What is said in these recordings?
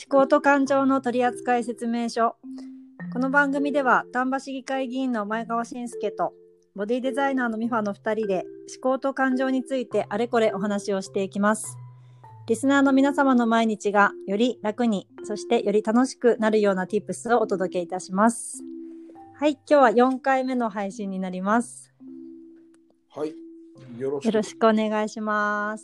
考と感情の取扱説明書。この番組では丹波市議会議員の前川信介とボディデザイナーの美穂の2人で思考と感情についてあれこれお話をしていきます。リスナーの皆様の毎日がより楽に、そしてより楽しくなるような Tips をお届けいたします。はい、今日は4回目の配信になります。 はい、よろしくお願いします。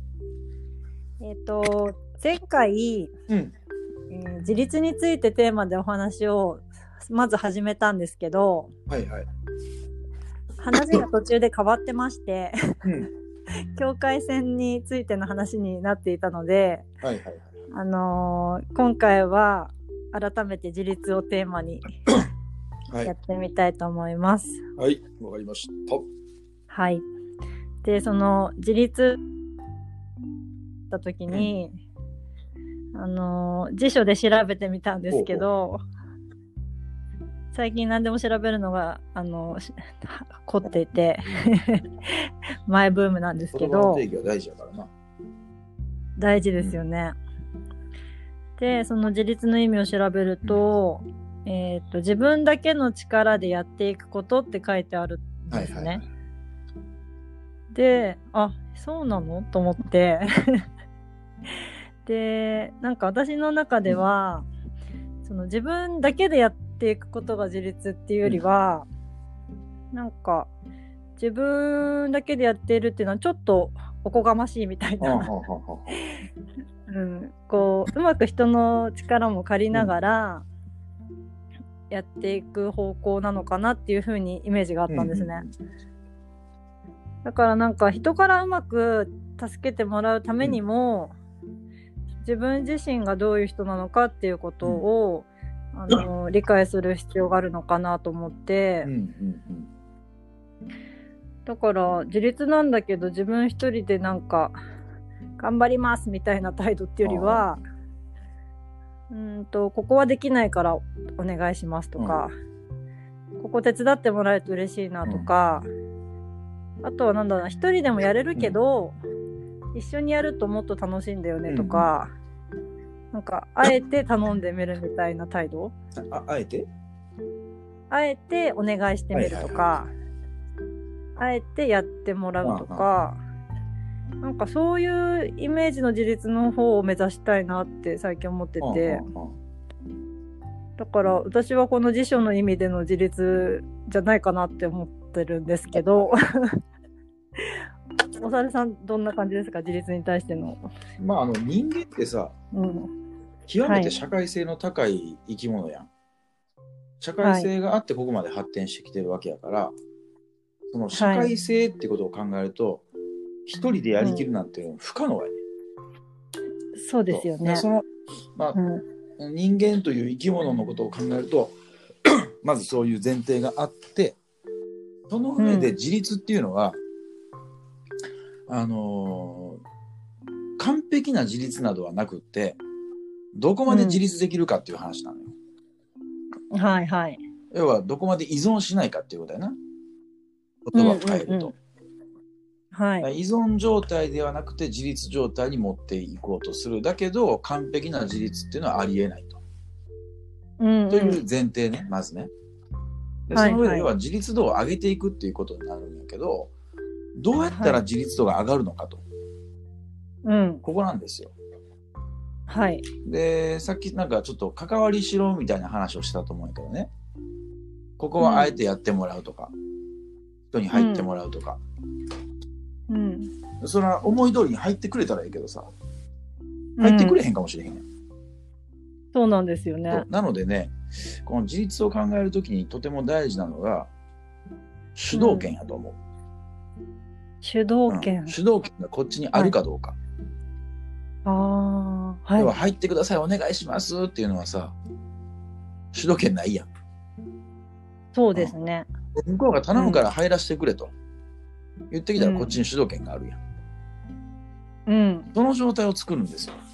前回、自立についてテーマでお話をまず始めたんですけど、話が途中で変わってまして、境界線についての話になっていたので、今回は改めて自立をテーマにやってみたいと思います。 はい、わかりました。 はい。で、その自立した時に、辞書で調べてみたんですけど、最近何でも調べるのが凝っていてマイブームなんですけど、 言葉の定義は大事だからな。 大事ですよね。で、その自立の意味を調べると、自分だけの力でやっていくことって書いてあるんですね。で、あ、そうなのと思ってで、なんか私の中では、その自分だけでやっていくことが自立っていうよりは、なんか自分だけでやっているっていうのはちょっとおこがましいみたいなこううまく人の力も借りながらやっていく方向なのかなっていう風にイメージがあったんですね。だからなんか人からうまく助けてもらうためにも、自分自身がどういう人なのかっていうことを、理解する必要があるのかなと思って、だから自立なんだけど自分一人でなんか頑張りますみたいな態度っていうよりは、ここはできないからお願いしますとか、ここ手伝ってもらえると嬉しいなとか、あとはなんだろうな、一人でもやれるけど、一緒にやるともっと楽しいんだよねとか、なんかあえて頼んでみるみたいな態度、 あえてお願いしてみるとか、あえてやってもらうとか、なんかそういうイメージの自立の方を目指したいなって最近思ってて、だから私はこの辞書の意味での自立じゃないかなって思ってるんですけどおさるさんどんな感じですか、自立に対しての。 人間ってさ、極めて社会性の高い生き物やん。社会性があってここまで発展してきてるわけやから、その社会性ってことを考えると、一人でやりきるなんて不可能やね。 そうですよね。 人間という生き物のことを考えるとまずそういう前提があって、その上で自立っていうのは、完璧な自立などはなくって、どこまで自立できるかっていう話なのよ。要はどこまで依存しないかっていうことやな。言葉を変えると。依存状態ではなくて自立状態に持っていこうとする。だけど完璧な自立っていうのはありえないと。という前提ね、まずね。でその上で要は自立度を上げていくっていうことになるんだけど、どうやったら自立度が上がるのかと。ここなんですよ。で、さっきなんかちょっと関わりしろみたいな話をしたと思うんやけどね。ここはあえてやってもらうとか、人に入ってもらうとか。それは思い通りに入ってくれたらいいけどさ、入ってくれへんかもしれへんやん。 そうなんですよね。 なのでね、この自立を考えるときにとても大事なのが主導権やと思う。 主導権。 主導権がこっちにあるかどうか。要は入ってください、お願いしますっていうのはさ、主導権ないやん。 そうですね。 向こうが頼むから入らせてくれと言ってきたらこっちに主導権があるやん。その状態を作るんですよ。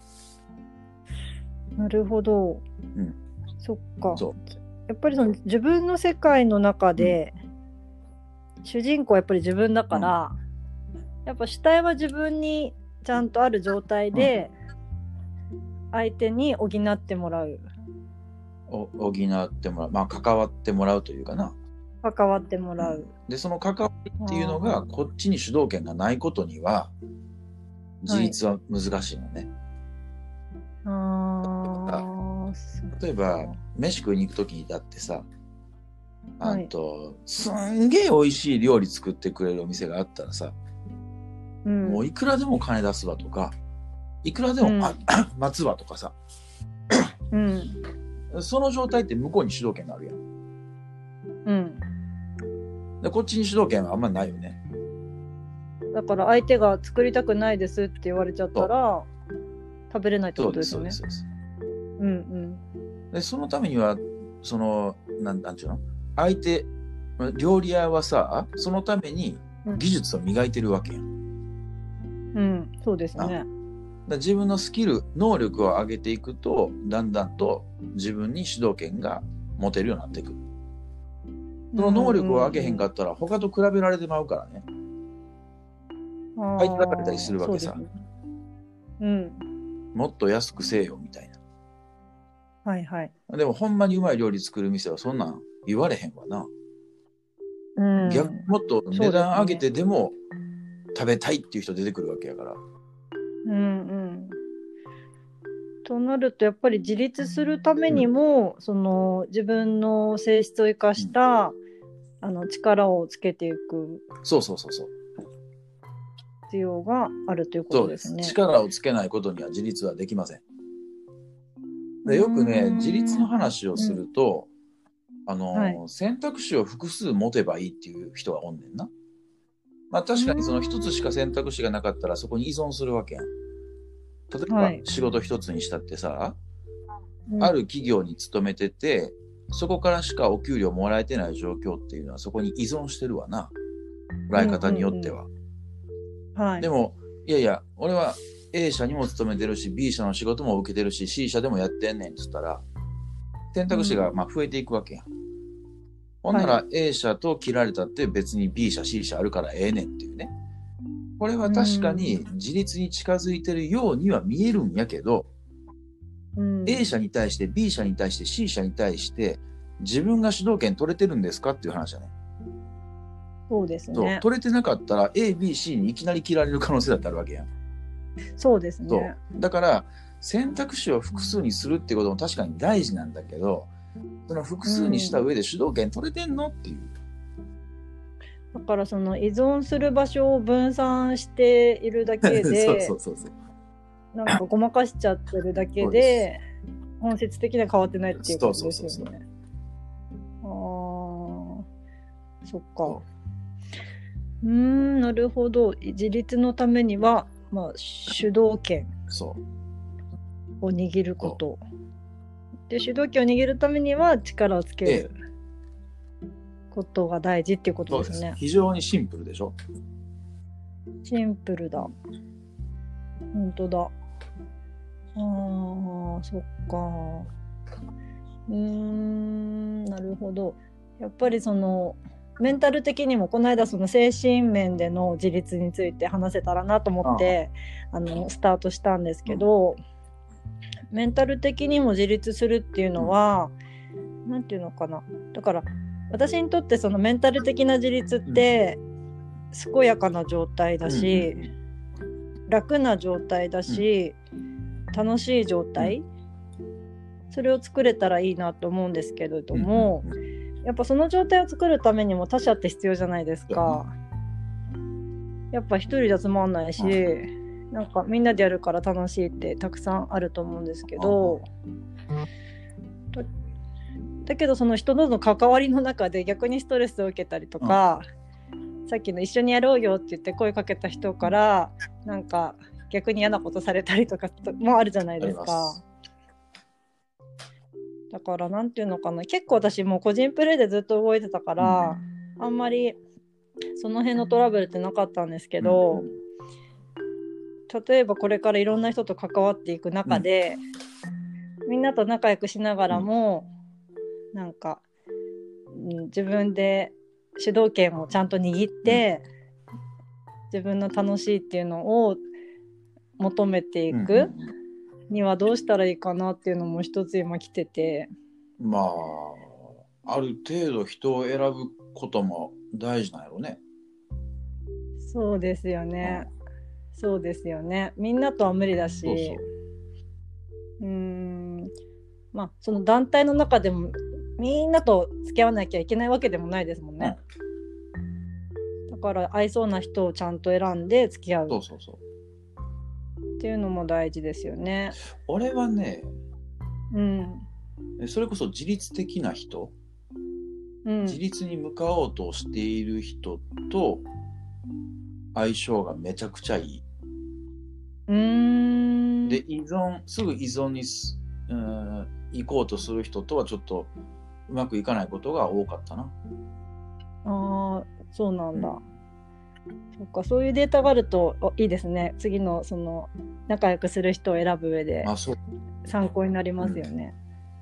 なるほど。そっか。やっぱりその自分の世界の中で、主人公はやっぱり自分だから、やっぱ主体は自分にちゃんとある状態で、 相手に補ってもらう。 補ってもらう。まあ、関わってもらうというかな。 関わってもらう。 で、その関わりっていうのが、こっちに主導権がないことには、自立は難しいのね。例えば、飯食いに行くときだってさ、すんげえ美味しい料理作ってくれるお店があったらさ、もういくらでも金出すわとか、いくらでも、待つわとかさ、その状態って向こうに主導権があるやん。でこっちに主導権はあんまりないよね。 だから相手が作りたくないですって言われちゃったら食べれないってことですよね。 そうです。でそのためにはそのなんていうの、相手料理屋はさ、そのために技術を磨いてるわけやん。 そうですね。 だ自分のスキル能力を上げていくと、だんだんと自分に主導権が持てるようになっていく。その能力を上げへんかったら他と比べられてまうからね。相手がかれたりするわけさ。もっと安くせえよみたいな。でもほんまにうまい料理作る店はそんなん言われへんわな。もっと値段上げてでも食べたいっていう人出てくるわけやから。 となるとやっぱり自立するためにも、その自分の性質を生かした、力をつけていく。 そう。 必要があるということですね。 そうです。力をつけないことには自立はできません。でよくね、自立の話をすると、選択肢を複数持てばいいっていう人がおんねんな。まあ確かにその一つしか選択肢がなかったらそこに依存するわけやん。例えば仕事一つにしたってさ、ある企業に勤めてて、そこからしかお給料もらえてない状況っていうのはそこに依存してるわな。捉え方によっては。でも、いやいや、俺は A 社にも勤めてるし、B 社の仕事も受けてるし、C 社でもやってんねんって言ったら、選択肢がまあ増えていくわけやん。ほんなら A 社と切られたって別に B 社、C 社あるからええねんっていうね。これは確かに自立に近づいてるようには見えるんやけど、A 社に対して B 社に対して C 社に対して自分が主導権取れてるんですかっていう話だね。 そうですね。 取れてなかったら A、B、C にいきなり切られる可能性だってあるわけやん。 そうですね。 だから選択肢を複数にするってことも確かに大事なんだけど、その複数にした上で主導権取れてんのっていう。 だからその依存する場所を分散しているだけでなんかごまかしちゃってるだけで本質的には変わってないっていうことですよね。そっか。なるほど。自立のためには、まあ、主導権を握ること。で、主導権を握るためには力をつけることが大事っていうことですね。 そうです。非常にシンプルでしょ。 シンプルだ。本当だ。そっか。なるほど。やっぱりそのメンタル的にもこの間その精神面での自立について話せたらなと思ってスタートしたんですけど、メンタル的にも自立するっていうのはなんていうのかな。だから私にとってそのメンタル的な自立って健やかな状態だし、楽な状態だし、楽しい状態、それを作れたらいいなと思うんですけれども、やっぱその状態を作るためにも他者って必要じゃないですか。やっぱ一人じゃつまんないし、なんかみんなでやるから楽しいってたくさんあると思うんですけど、だけどその人との関わりの中で逆にストレスを受けたりとか、さっきの一緒にやろうよって言って声かけた人からなんか逆に嫌なことされたりとかもあるじゃないですか。だからなんていうのかな、結構私もう個人プレイでずっと動いてたから、あんまりその辺のトラブルってなかったんですけど、例えばこれからいろんな人と関わっていく中で、みんなと仲良くしながらも、なんか、自分で主導権をちゃんと握って、自分の楽しいっていうのを求めていくにはどうしたらいいかなっていうのも一つ今来てて。 まあ、ある程度人を選ぶことも大事なんやろね。 そうですよね。そうですよね。みんなとは無理だし。 そうそう。 まあその団体の中でもみんなと付き合わなきゃいけないわけでもないですもんね。だから合いそうな人をちゃんと選んで付き合う。 そうそうそう。 っていうのも大事ですよね。 俺はね、 うん、 それこそ自律的な人、自立に向かおうとしている人と相性がめちゃくちゃいい。で、すぐ依存に行こうとする人とはちょっとうまくいかないことが多かったな。 ああ、そうなんだ。そっか、そういうデータがあるといいですね。次のその仲良くする人を選ぶ上で参考になりますよね。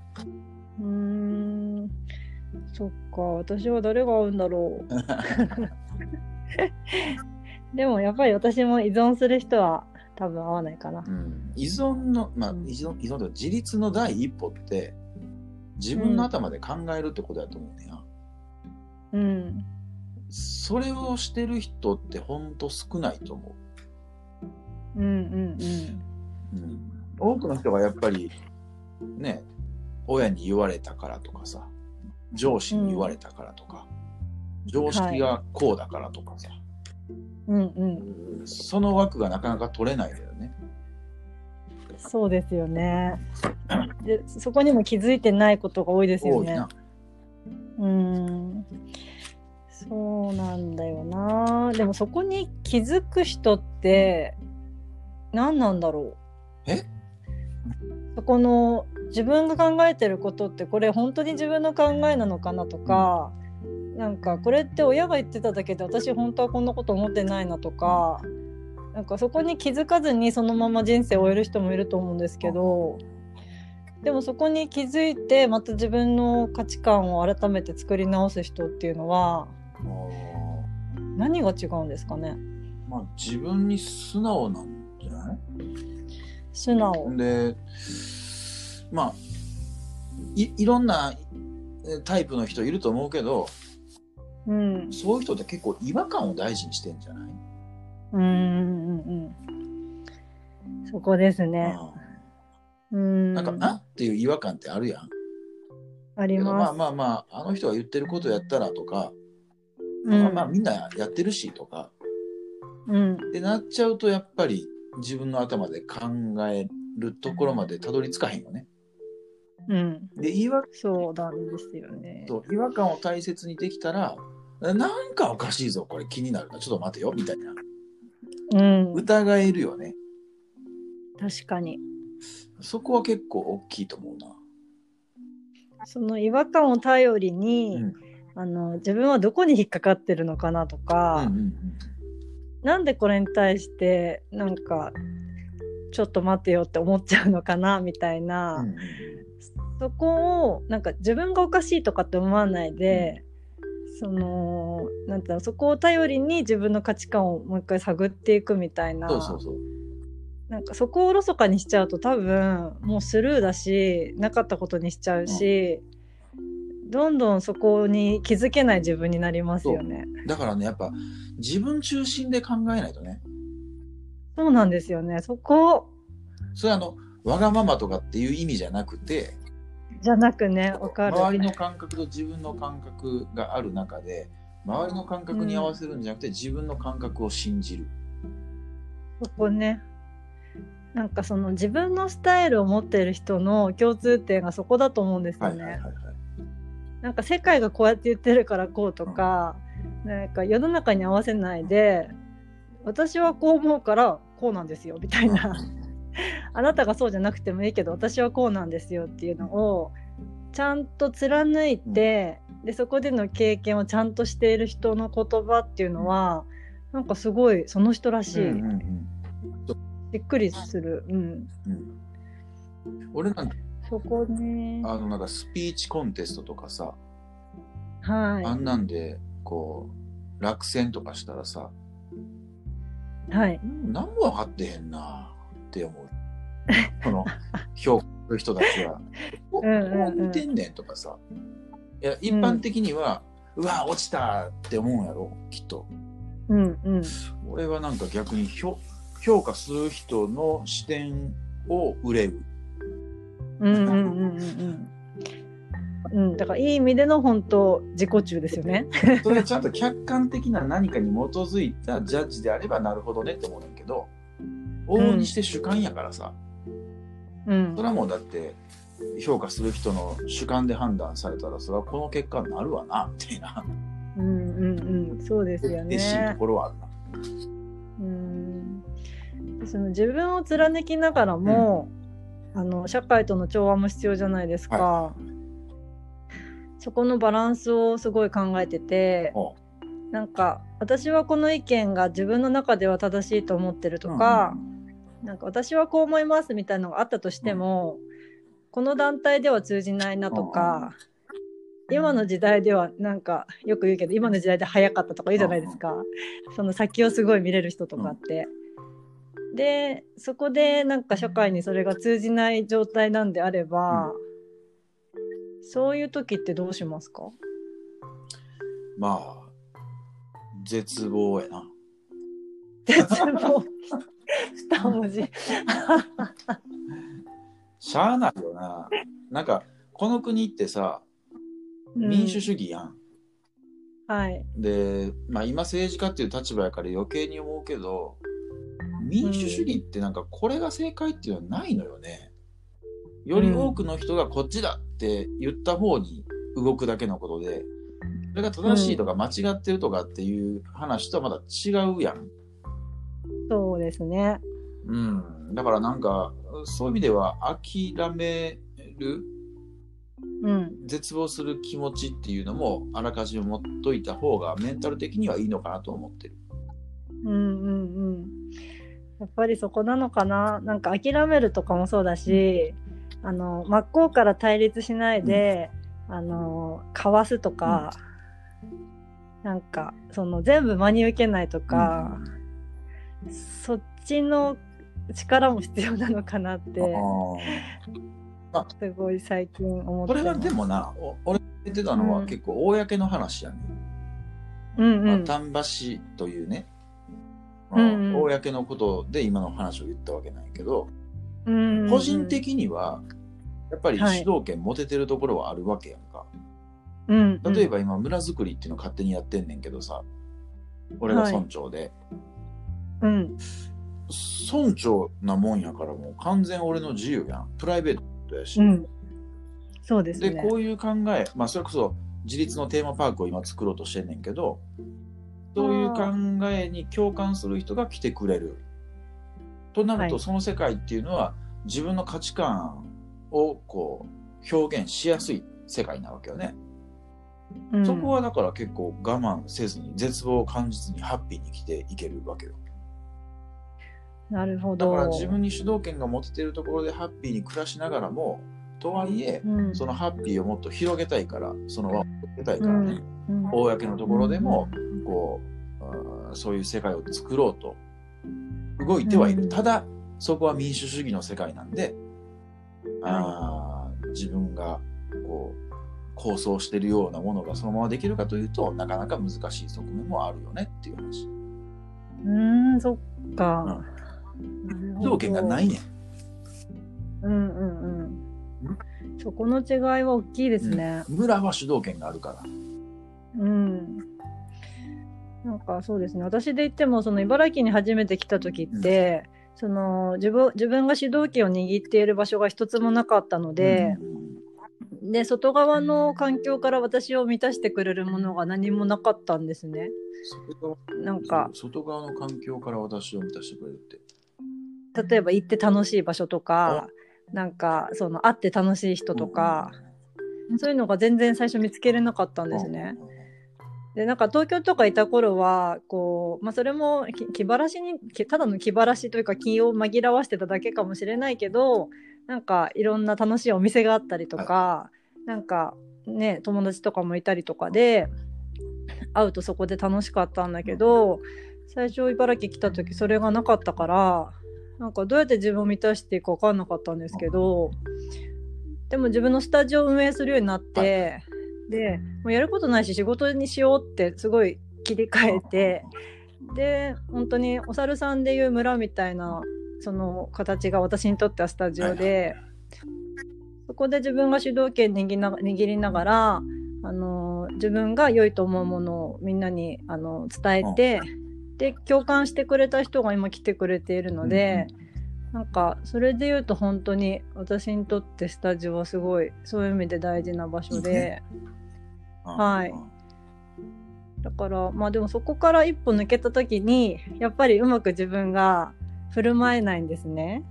そっか、私は誰が合うんだろう。でもやっぱり私も依存する人は多分合わないかな。 依存の、依存と自立の第一歩って自分の頭で考えるってことだと思うねや。それをしてる人ってほんと少ないと思う。多くの人がやっぱりね、親に言われたからとかさ、上司に言われたからとか、常識がこうだからとかさ、その枠がなかなか取れないだよね。 そうですよね。で、そこにも気づいてないことが多いですよね。そうなんだよな。でもそこに気づく人って何なんだろう。そこの自分が考えてることってこれ本当に自分の考えなのかなとか、なんかこれって親が言ってただけで私本当はこんなこと思ってないなとか、なんかそこに気づかずにそのまま人生を終える人もいると思うんですけど、でもそこに気づいてまた自分の価値観を改めて作り直す人っていうのは何が違うんですかね。 自分に素直なんじゃない？ 素直で、いろんなタイプの人いると思うけど、そういう人って結構違和感を大事にしてんじゃない？ そこですね。 なんかっていう違和感ってあるやん。 あります。 あの人が言ってることやったらとか、みんなやってるしとか、ってなっちゃうとやっぱり自分の頭で考えるところまでたどり着かへんよね。で、 そうなんですよね。 違和感を大切にできたら、なんかおかしいぞ、これ気になるな、ちょっと待てよみたいな。疑えるよね。 確かに。 そこは結構大きいと思うな。 その違和感を頼りに、自分はどこに引っかかってるのかなとか、なんでこれに対してなんかちょっと待ってよって思っちゃうのかなみたいな、そこをなんか自分がおかしいとかって思わないで、なんていうの、そこを頼りに自分の価値観をもう一回探っていくみたいな。なんかそこをおろそかにしちゃうと多分もうスルーだし、なかったことにしちゃうし、どんどんそこに気づけない自分になりますよね。 だからね、やっぱ自分中心で考えないとね。 そうなんですよね。それわがままとかっていう意味じゃなくて、 わかる。 周りの感覚と自分の感覚がある中で、周りの感覚に合わせるんじゃなくて、自分の感覚を信じる。 そこね。なんかその自分のスタイルを持っている人の共通点がそこだと思うんですよね。なんか世界がこうやって言ってるからこうとか、なんか世の中に合わせないで、私はこう思うからこうなんですよみたいな。あなたがそうじゃなくてもいいけど私はこうなんですよっていうのをちゃんと貫いて、でそこでの経験をちゃんとしている人の言葉っていうのはなんかすごいその人らしい。びっくりする。 俺なんかそこね。 なんかスピーチコンテストとかさ、 あんなんでこう落選とかしたらさ、何も分かってへんなって思う。 その評価する人たちはこう見てんねんとかさ、いや一般的には、うわ落ちたって思うんやろきっと。俺はなんか逆に評価する人の視点を憂う。 だからいい意味での本当自己中ですよね。 それはちゃんと客観的な何かに基づいたジャッジであればなるほどねって思うんだけど、往々にして主観やからさ、それはもうだって評価する人の主観で判断されたらそれはこの結果になるわなみたいな。 そうですよね。 嬉しいところはあるな。 その自分を貫きながらも、社会との調和も必要じゃないですか。そこのバランスをすごい考えてて、なんか私はこの意見が自分の中では正しいと思ってるとか、なんか私はこう思いますみたいなのがあったとしても、この団体では通じないなとか、今の時代ではなんかよく言うけど今の時代で早かったとか言うじゃないですか。その先をすごい見れる人とかって。でそこでなんか社会にそれが通じない状態なんであれば、そういう時ってどうしますか？ まあ絶望やな。 絶望二文字しゃあないよな。なんかこの国ってさ、民主主義やん。で、今政治家っていう立場やから余計に思うけど、民主主義ってなんかこれが正解っていうのはないのよね。より多くの人がこっちだって言った方に動くだけのことで、それが正しいとか間違ってるとかっていう話とはまた違うやん。 そうですね。 だからなんかそういう意味では諦める、絶望する気持ちっていうのもあらかじめ持っといた方がメンタル的にはいいのかなと思ってる。 やっぱりそこなのかな。なんか諦めるとかもそうだし、真っ向から対立しないで、かわすとか、なんかその全部真に受けないとか、そっちの力も必要なのかなってすごい最近思ってます。 これはでもな、俺が言ってたのは結構公の話やね。丹波市というね、公のことで今の話を言ったわけなんやけど、個人的にはやっぱり主導権持ててるところはあるわけやんか。例えば今村づくりっていうのを勝手にやってんねんけどさ、俺が村長で、村長なもんやからもう完全俺の自由やん。プライベートやし、 そうですね。 でこういう考え、それこそ自立のテーマパークを今作ろうとしてんねんけど、そういう考えに共感する人が来てくれるとなると、その世界っていうのは自分の価値観をこう表現しやすい世界なわけよね。そこはだから結構我慢せずに絶望を感じずにハッピーに生きていけるわけよ。 なるほど。 だから自分に主導権が持てているところでハッピーに暮らしながらも、とはいえ、そのハッピーをもっと広げたいから、その輪を広げたいからね、公のところでもこう、そういう世界を作ろうと動いてはいる。ただそこは民主主義の世界なんで、自分がこう構想しているようなものがそのままできるかというとなかなか難しい側面もあるよねっていう話。 そっか。 主導権がないねん。 そこの違いは大きいですね。 村は主導権があるから。 なんかそうですね。私で言ってもその茨城に初めて来た時って、その自分が主導権を握っている場所が一つもなかったので、で外側の環境から私を満たしてくれるものが何もなかったんですね。なんか外側の環境から私を満たしてくれるって、 例えば行って楽しい場所とか、なんかその会って楽しい人とか、そういうのが全然最初見つけれなかったんですね。でなんか東京とかいた頃はこう、それも気晴らしにただの気晴らしというか気を紛らわしてただけかもしれないけど、なんかいろんな楽しいお店があったりとか、なんかね友達とかもいたりとかで会うとそこで楽しかったんだけど、最初茨城来た時それがなかったから、 なんかどうやって自分を満たしていいか分かんなかったんですけど、でも自分のスタジオを運営するようになって、でもうやることないし仕事にしようってすごい切り替えて、で本当にお猿さんでいう村みたいなその形が私にとってはスタジオで、そこで自分が主導権握りながら自分が良いと思うものをみんなに伝えて、で共感してくれた人が今来てくれているので、なんかそれで言うと本当に私にとってスタジオはすごいそういう意味で大事な場所で、はい。だからまあでもそこから一歩抜けた時にやっぱりうまく自分が振る舞えないんですね。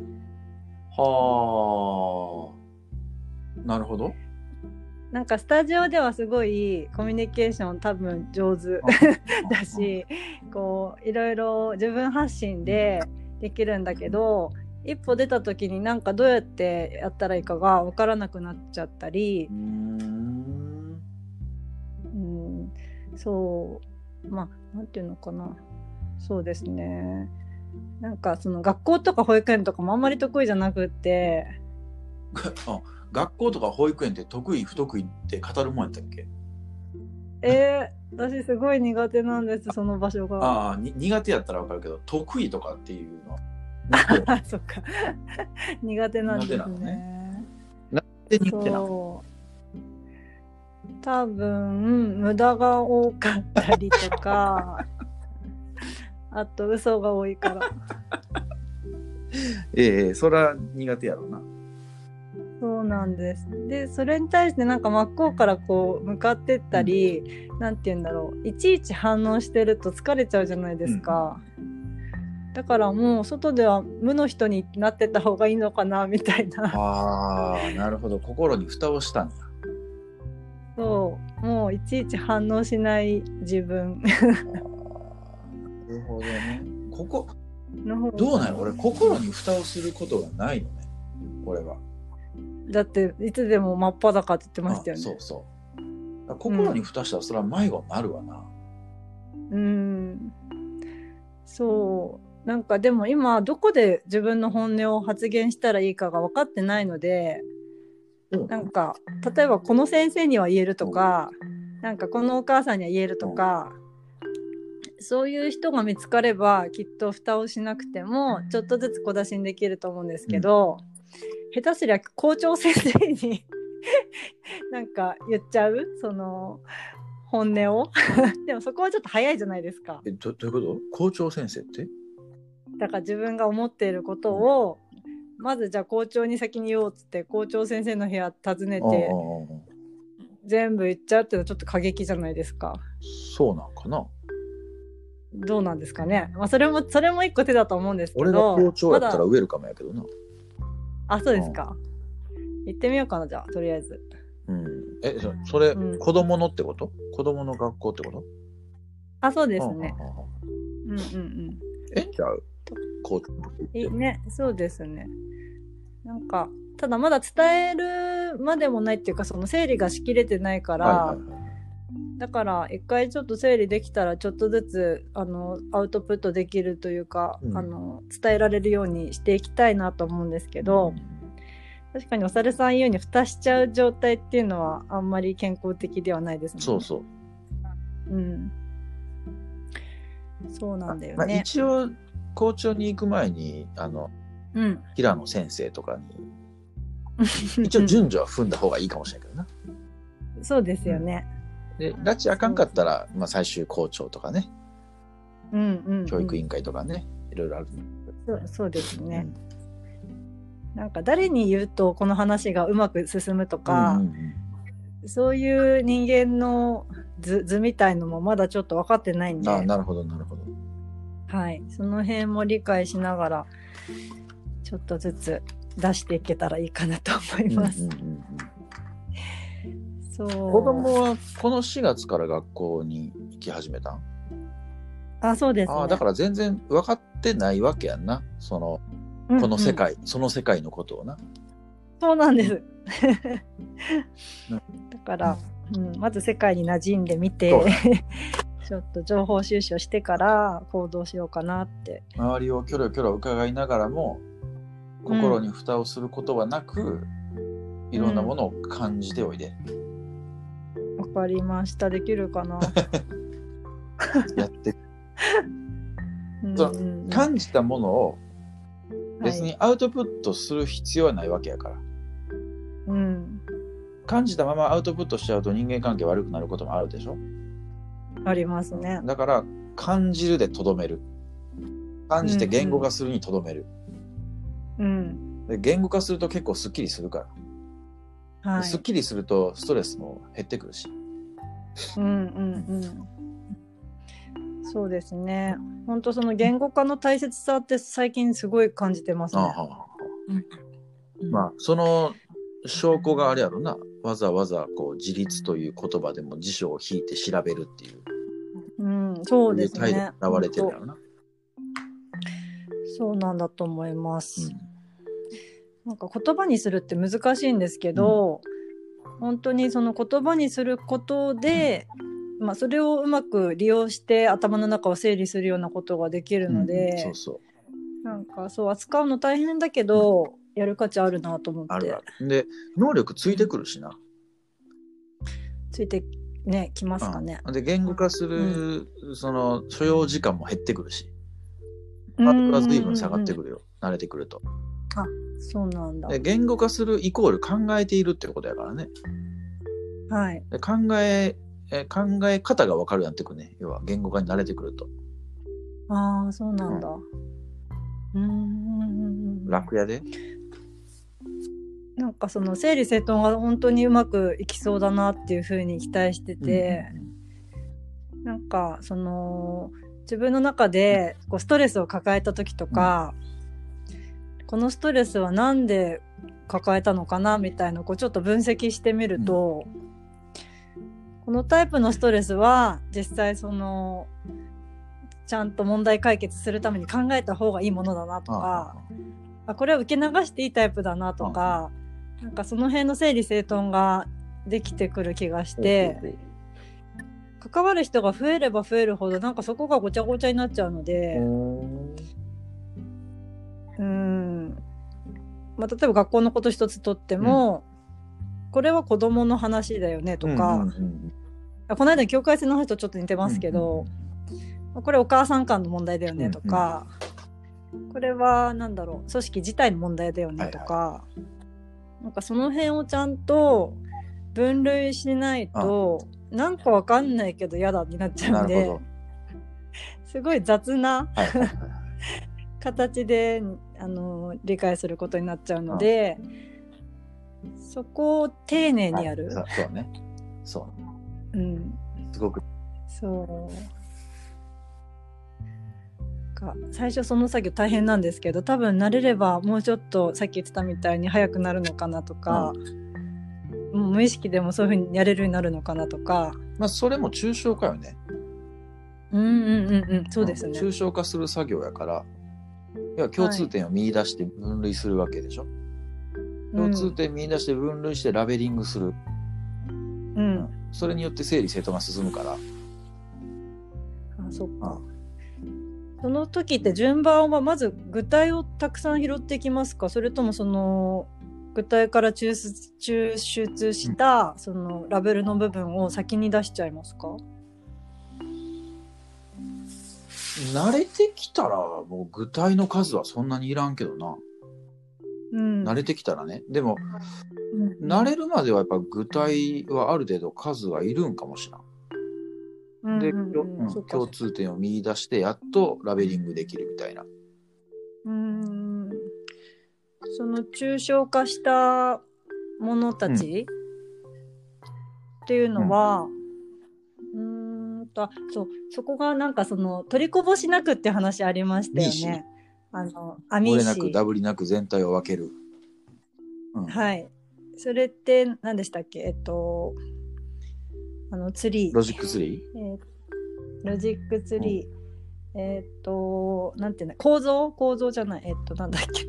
はあ、なるほど。 なんかスタジオではすごいコミュニケーション多分上手だし、こういろいろ自分発信でできるんだけど、一歩出た時になんかどうやってやったらいいかが分からなくなっちゃったり、そうまあなんていうのかな、そうですね、なんかその学校とか保育園とかもあんまり得意じゃなくって学校とか保育園って得意不得意って語るもんやったっけ？ 私すごい苦手なんです、その場所が。 苦手やったら分かるけど得意とかっていうのそっか苦手なんですね。 なんで苦手なの？ 多分無駄が多かったりとかあと嘘が多いからそれは苦手やろうな。 そうなんです。でそれに対してなんか真っ向からこう向かってったり、なんて言うんだろう、いちいち反応してると疲れちゃうじゃないですか、だからもう外では無の人になってた方がいいのかなみたいな。 なるほど、心に蓋をしたんだ。 そうもういちいち反応しない自分なるほどね。ここどうなんや、俺心に蓋をすることがないのね、俺は。 だっていつでも真っ裸って言ってましたよね。 そう心に蓋したらそれは迷子になるわな。 そうなんかでも今どこで自分の本音を発言したらいいかが分かってないので、なんか例えばこの先生には言えるとか、なんかこのお母さんには言えるとか、そういう人が見つかればきっと蓋をしなくてもちょっとずつ小出しにできると思うんですけど、下手すりゃ校長先生になんか言っちゃうその本音をでもそこはちょっと早いじゃないですか。 どういうこと？校長先生ってだから自分が思っていることをまずじゃあ校長に先に言おうっつって校長先生の部屋訪ねて全部言っちゃうっていうのはちょっと過激じゃないですか。 そうなんかな。 どうなんですかね、それも一個手だと思うんですけど。 俺が校長やったらウェルカムやけどな。 そうですか。行ってみようかな、じゃあとりあえず。 それ、子供のってこと？子供の学校ってこと？ そうですね。 じゃあ校長ね、そうですね。なんかただまだ伝えるまでもないっていうか、その整理がしきれてないから、だから一回ちょっと整理できたらちょっとずつアウトプットできるというか、伝えられるようにしていきたいなと思うんですけど、確かにお猿さん言うに蓋しちゃう状態っていうのはあんまり健康的ではないですもんね。そうなんだよね。 一応校長に行く前に平野先生とかに一応順序は踏んだ方がいいかもしれないけどな。 そうですよね。 で拉致あかんかったら最終校長とかね、教育委員会とかね、いろいろある。 そうですね。なんか誰に言うとこの話がうまく進むとか、そういう人間の図みたいのもまだちょっと分かってないんで。 なるほどなるほど。 はい、その辺も理解しながらちょっとずつ出していけたらいいかなと思います。そう。 子供はこの4月から学校に行き始めたん？ そうですね。 だから全然分かってないわけやんな、この世界、その世界のことをな。 そうなんですだから、まず世界に馴染んでみてちょっと情報収集してから行動しようかなって。 周りをキョロキョロ伺いながらも心に蓋をすることはなく、いろんなものを感じておいで。 わかりました。できるかな。 やって感じたものを別にアウトプットする必要はないわけやから、 うん、 感じたままアウトプットしちゃうと人間関係悪くなることもあるでしょ。 ありますね。 だから感じるでとどめる、感じて言語化するにとどめる、 うん、 で言語化すると結構スッキリするから、はい、スッキリするとストレスも減ってくるし、 うんうんうん、そうですね。本当その言語化の大切さって最近すごい感じてますね。 まあその証拠があれやろな、わざわざこう自立という言葉でも辞書を引いて調べるっていう、 うん、そうですね。 態度が現れてるやろな。 そうなんだと思います、なんか言葉にするって難しいんですけど、本当にその言葉にすることで、まあ、それをうまく利用して頭の中を整理するようなことができるので、 そうそう、 なんかそう扱うの大変だけど、やる価値あるなと思って。 あるある。で能力ついてくるしな、 ついてねきますかね。 で言語化する、その所要時間も減ってくるし、ハードルは随分下がってくるよ、慣れてくると。 あ、そうなんだ。 で言語化するイコール考えているってことやからね。 はい。 で考え方が分かるようになってくるね。要は言語化に慣れてくると。 ああ、そうなんだ。 楽やで。 なんかその整理整頓が本当にうまくいきそうだなっていうふうに期待してて、なんかその自分の中でこうストレスを抱えた時とか、このストレスはなんで抱えたのかなみたいなこうちょっと分析してみると、このタイプのストレスは実際そのちゃんと問題解決するために考えた方がいいものだなとか、これは受け流していいタイプだなとか、なんかその辺の整理整頓ができてくる気がして、関わる人が増えれば増えるほどなんかそこがごちゃごちゃになっちゃうので、まあ、例えば学校のこと一つとっても、これは子供の話だよねとか、この間の境界線の話とちょっと似てますけど、これお母さん間の問題だよねとか、これはなんだろう、組織自体の問題だよねとか、なんかその辺をちゃんと分類しないと、なんかわかんないけど嫌だになっちゃうんで、すごい雑な形で理解することになっちゃうので、そこを丁寧にやる。 そうね。そう。すごく。 そうか。最初その作業大変なんですけど、多分慣れればもうちょっとさっき言ってたみたいに早くなるのかなとか、もう無意識でもそういう風にやれるようになるのかなとか。 まあそれも抽象化よね。 そうですね。 抽象化する作業やから、要は共通点を見出して分類するわけでしょ。共通点見出して分類してラベリングする。それによって整理整頓が進むから。 そっか。その時って順番はまず具体をたくさん拾っていきますか、それともその具体から抽出したそのラベルの部分を先に出しちゃいますか？ 慣れてきたらもう具体の数はそんなにいらんけどな。慣れてきたらね。でも、慣れるまではやっぱ具体はある程度数はいるんかもしれん。で、共通点を見出してやっとラベリングできるみたいな。 その抽象化したものたち、っていうのは、そこがなんかその取りこぼしなくって話ありましたよね。 漏れなくダブりなく全体を分ける。 はい。それって何でしたっけ？ツリー。 ロジックツリー。ロジックツリー。なんていうの？構造じゃない。なんだっけ？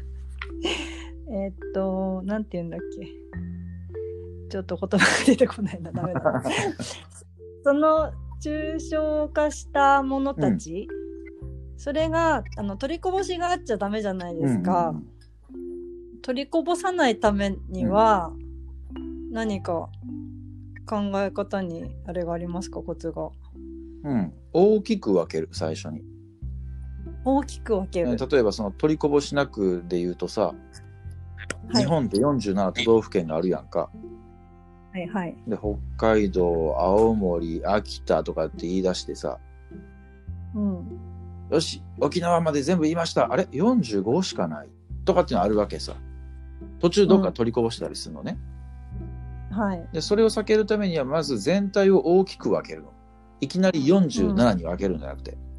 なんていうんだっけ？ちょっと言葉が出てこないな。ダメだ。その抽象化したものたち、それが取りこぼしがあっちゃダメじゃないですか、取りこぼさないためには、何か考え方にあれがありますか、コツが。 大きく分ける。最初に大きく分ける。 例えばその取りこぼしなくで言うとさ、日本って47都道府県があるやんか。 はいはい。 で北海道、青森、秋田とかって言い出してさ、よし沖縄まで全部言いました。あれ45しかないとかっていうのあるわけさ。途中どっか取りこぼしたりするのね。 はい。 でそれを避けるためにはまず全体を大きく分けるの。いきなり47に分けるんじゃなくて、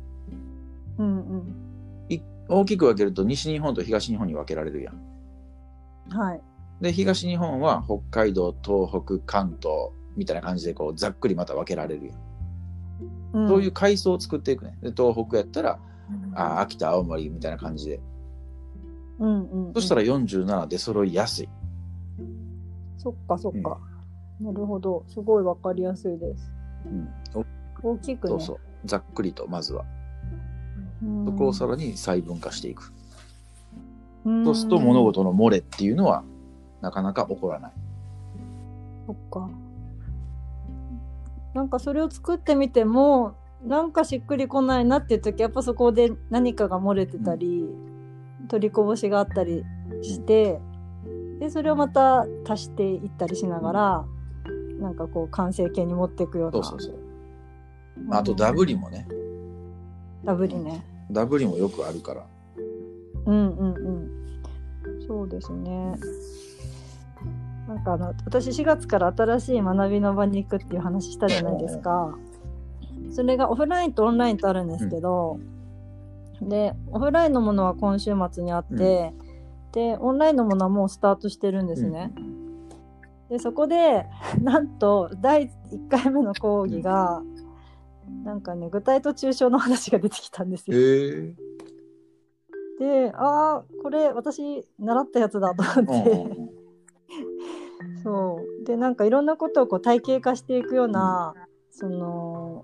大きく分けると西日本と東日本に分けられるやん。 はい。 で東日本は北海道、東北、関東みたいな感じでこうざっくりまた分けられるやん。そういう階層を作っていくね。で東北やったら、秋田、青森みたいな感じで。そしたら47出揃いやすい。 そっかそっか。なるほど。すごいわかりやすいです。大きくね。 そうざっくりとまずは。そこをさらに細分化していく。そうすると物事の漏れっていうのはなかなか起こらない。 そっか。なんかそれを作ってみてもなんかしっくりこないなっていう時やっぱそこで何かが漏れてたり、取りこぼしがあったりして、でそれをまた足していったりしながらなんかこう完成形に持っていくような。 そうあとダブりもね。 ダブりね。 ダブりもよくあるから。 そうですね。なんか私4月から新しい学びの場に行くっていう話したじゃないですか。それがオフラインとオンラインとあるんですけど、でオフラインのものは今週末にあって、でオンラインのものはもうスタートしてるんですね。でそこでなんと第1回目の講義が、なんかね具体と抽象の話が出てきたんですよ。でこれ私習ったやつだと思ってそうでなんかいろんなことをこう体系化していくような、その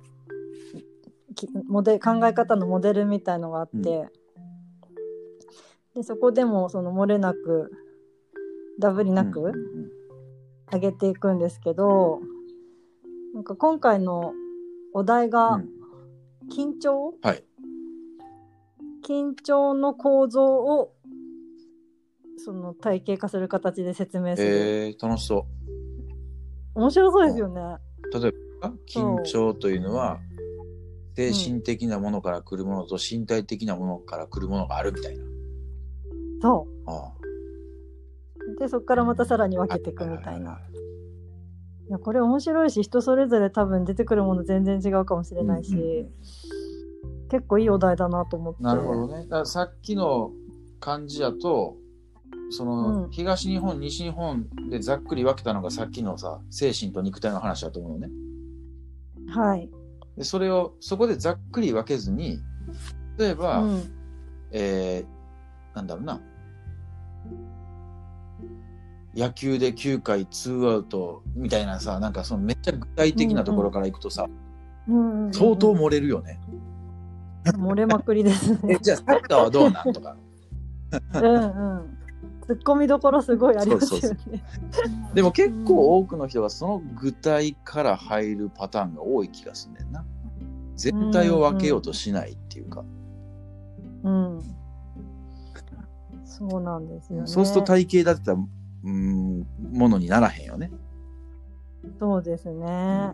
考え方のモデルみたいのがあって、でそこでもその漏れなくダブりなく上げていくんですけど、なんか今回のお題が緊張、緊張の構造をその体系化する形で説明する。 楽しそう。 面白そうですよね。 例えば緊張というのは精神的なものから来るものと身体的なものから来るものがあるみたいな。 そう。でそこからまたさらに分けていくみたいな。いやこれ面白いし、人それぞれ多分出てくるもの全然違うかもしれないし、結構いいお題だなと思って。 なるほどね。だからさっきの感じやとその、東日本西日本でざっくり分けたのがさっきのさ精神と肉体の話だと思うのね。 はい。 でそれをそこでざっくり分けずに、例えば、なんだろうな、野球で9回2アウトみたいなさ、なんかそのめっちゃ具体的なところからいくとさ、相当漏れるよね。 漏れまくりですね。 じゃあサッカーはどうなんとか。 ツッコミどころすごいありますよね。 でも結構多くの人がその具体から入るパターンが多い気がするんだよな。全体を分けようとしないっていうか。 そうなんですよね。 そうすると体系立てたものにならへんよね。 そうですね。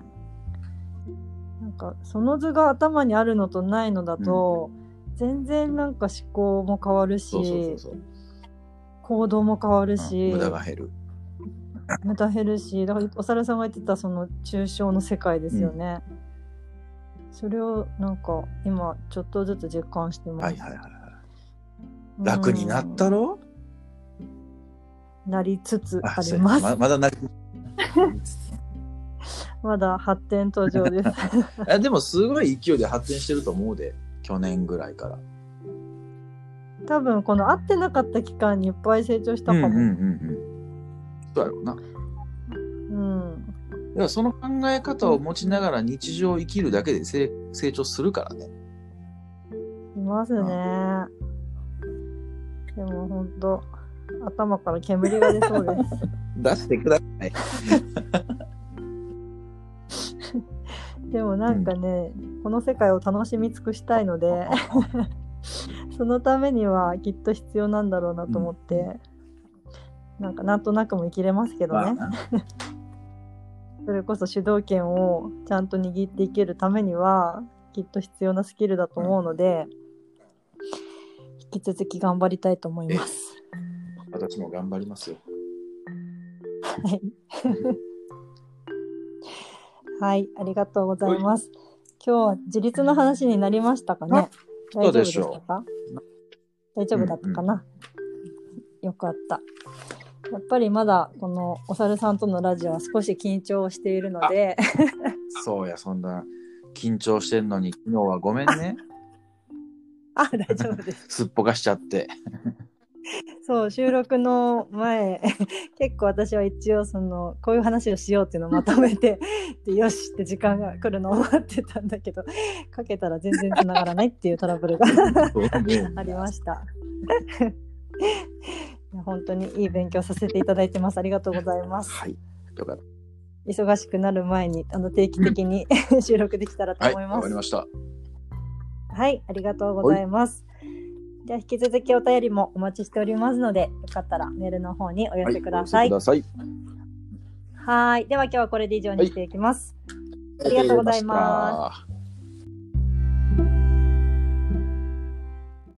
なんかその図が頭にあるのとないのだと、全然なんか思考も変わるし、行動も変わるし、 無駄が減る。 無駄減るし、だからお猿さんが言ってたその抽象の世界ですよね。それをなんか今ちょっとずつ実感してます。 楽になったろ？ なりつつあります。 まだなりまだ発展途上です。 でもすごい勢いで発展してると思うで、去年ぐらいから。 多分この会ってなかった期間にいっぱい成長したかも。 そうやろうな。 からその考え方を持ちながら日常を生きるだけで成長するからね。 いますね。でも本当頭から煙が出そうです。 出してください。 でもなんかね、この世界を楽しみ尽くしたいのでそのためにはきっと必要なんだろうなと思って、なんとなくも生きれますけどね。それこそ主導権をちゃんと握っていけるためにはきっと必要なスキルだと思うので、引き続き頑張りたいと思います。 私も頑張りますよ。 はい。はい、ありがとうございます。今日は自立の話になりましたかね。大丈夫でしたか？大丈夫だったかな、よかった。やっぱりまだこのお猿さんとのラジオは少し緊張しているのでそうや、そんな緊張してんのに昨日はごめんね。 大丈夫です。 すっぽかしちゃってそう、収録の前結構私は一応こういう話をしようっていうのをまとめてでよしって時間が来るのを待ってたんだけど、かけたら全然つながらないっていうトラブルがありましたいや本当にいい勉強させていただいてます。ありがとうございます。 はい、よかった。 忙しくなる前に定期的に収録できたらと思います。 わかりました。 はい、ありがとうございます。では引き続きお便りもお待ちしておりますので、よかったらメールの方にお寄せください。はい、では今日はこれで以上にしていきます。ありがとうございます。